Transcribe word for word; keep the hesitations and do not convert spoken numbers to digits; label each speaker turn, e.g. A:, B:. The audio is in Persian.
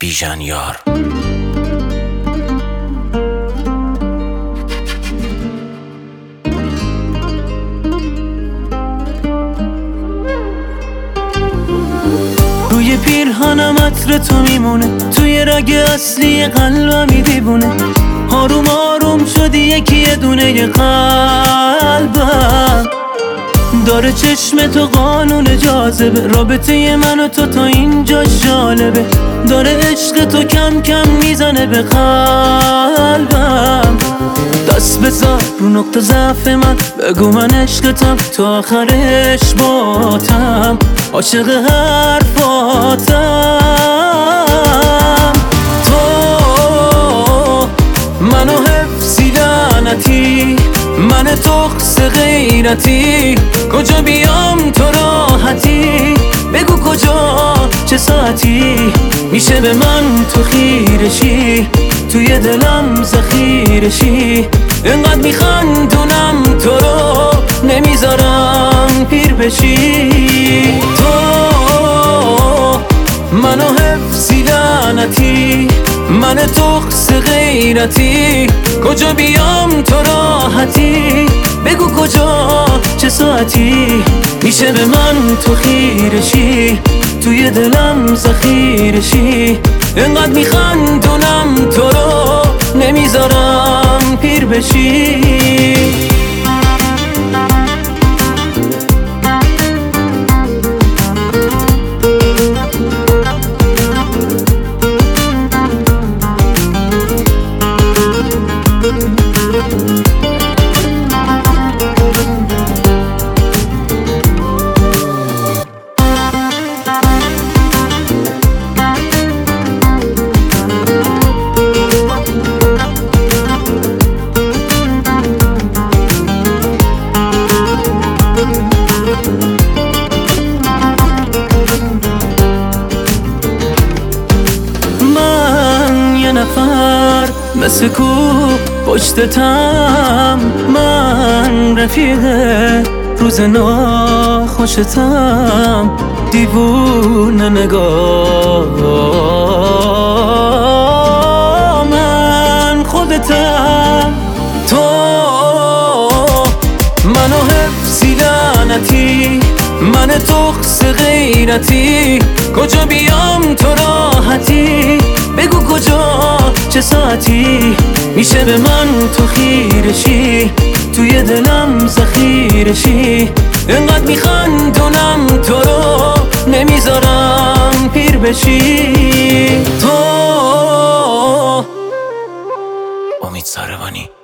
A: بیژن یار.
B: روی پیرهنم عطر تو میمونه، توی رگ اصلی قلبمی دیوونه. آروم آروم شدی یکی یه دونه قلبم، داره چشم تو قانون جاذبه. رابطه من و تو تا اینجا جالبه، داره عشق تو کم کم میزنه به قلبم. دست بذار رو نقطه ضعف من، بگو من عشقتم تا آخرش باتم، عاشق حرفاتم. تو منو حفظی لعنتی، من تخص غیرتی، کجا بیام تو راحتی؟ بگو کجا چه ساعتی میشه به من تو خیرشی، توی دلم ذخیرشی. اینقدر میخندونم تو رو، نمیذارم پیر بشی. تو منو حفظی لعنتی، من تخص غیرتی، کجا بیام تو راحتی؟ بگو کجا چه ساعتی میشه به من تو خیرشی، توی دلم ذخیرشی. اینقدر میخندونم تو رو، نمیذارم پیر بشی. نفر مثل کو پشتتم، من رفیق روز ناخوشتم، دیوونه نگاه من خودتم. تو منو حفظی لعنتی، من تخص غیرتی، کجا بیام تو راحتی؟ بگو کجا چه ساعتی میشه به من تو خیرشی، توی دلم ذخیرشی. اینقدر میخندونم تو رو، نمیذارم پیر بشی. تو
A: امید ساروانی.